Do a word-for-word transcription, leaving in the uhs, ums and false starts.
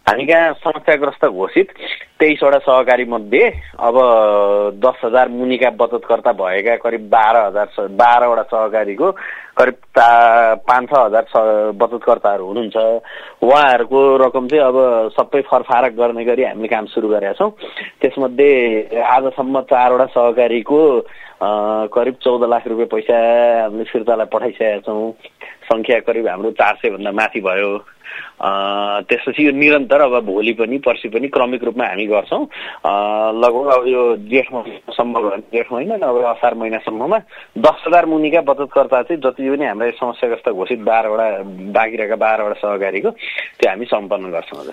हामी कहाँ समस्याग्रस्त घोषित तेइसवटा सहकारी मध्ये अब दस हजार मुनिका बचतकर्ता भएका करिब बाह्र हजार बाह्रवटा सहकारीको करिब पाँच छ हजार बचतकर्ताहरू हुनुहुन्छ। उहाँहरूको रकम चाहिँ अब सबै फरफारक गर्ने गरी हामीले काम सुरु गरेका छौँ। त्यसमध्ये आजसम्म चारवटा सहकारीको करिब चौध लाख रुपियाँ पैसा हामीले फिर्तालाई पठाइसकेका छौँ। सङ्ख्या करिब हाम्रो चार सय भन्दा माथि भयो। त्यसपछि यो निरन्तर अब भोलि पनि पर्सि पनि क्रमिक रूपमा हामी गर्छौँ। लगभग अब यो जेठ महिनासम्म भयो जेठ महिना नभए असार महिनासम्ममा दस हजार मुनिका बचतकर्ता चाहिँ जति पनि हाम्रो समस्याग्रस्त घोषित बाह्रवटा बाँकी रहेका बाह्रवटा सहकारीको त्यो हामी सम्पन्न गर्छौँ।